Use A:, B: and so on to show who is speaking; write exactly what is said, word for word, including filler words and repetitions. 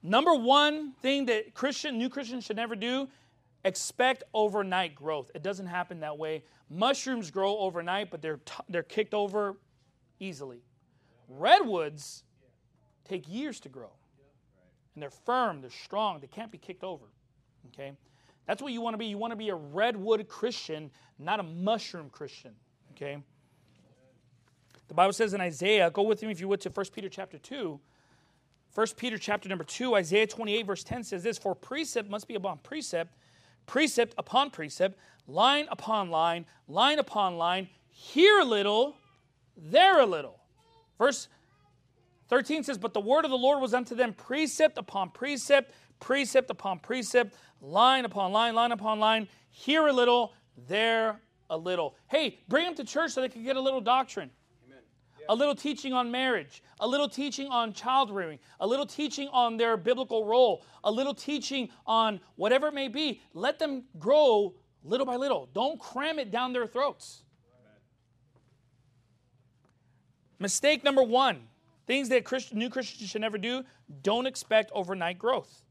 A: Number one thing that Christian, new Christians should never do, expect overnight growth. It doesn't happen that way. Mushrooms grow overnight, but they're t- they're kicked over easily. Redwoods take years to grow. And they're firm, they're strong, they can't be kicked over. Okay? That's what you want to be. You want to be a redwood Christian, not a mushroom Christian. Okay? The Bible says in Isaiah, go with me if you would to First Peter chapter two. First Peter chapter number two, Isaiah twenty-eight verse ten says this, for precept must be upon precept, precept upon precept, line upon line, line upon line, here a little, there a little. Verse thirteen says, but the word of the Lord was unto them precept upon precept, precept upon precept, line upon line, line upon line, here a little, there a little. Hey, bring them to church so they can get a little doctrine. A little teaching on marriage, a little teaching on child rearing, a little teaching on their biblical role, a little teaching on whatever it may be. Let them grow little by little. Don't cram it down their throats. Mistake number one, things that Christian, new Christians should never do, don't expect overnight growth.